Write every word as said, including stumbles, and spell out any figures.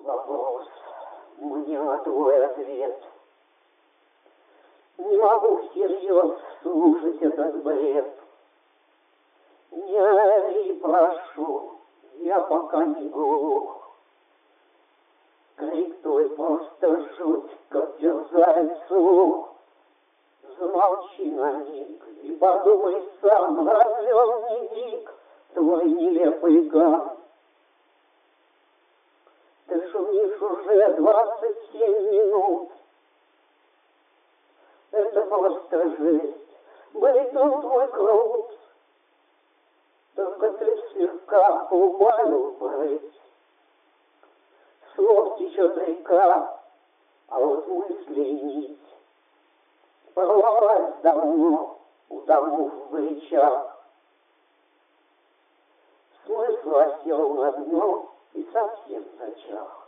вопрос, мне на твой ответ. Не могу всерьез слушать этот бред. Не ори, прошу, я пока не глух. Крик твой просто жуть, как терзает слух. Замолчи на миг и подумай сам, разве он не дик, твой нелепый гам? Ты шумишь уже двадцать семь минут. Это просто жесть, баритон твой крут. Только ты слегка убавил прыть. Слов течет река, а вот мыслей нить порвалась давно, утонув в речах. Смысл осел на дно и совсем зачах.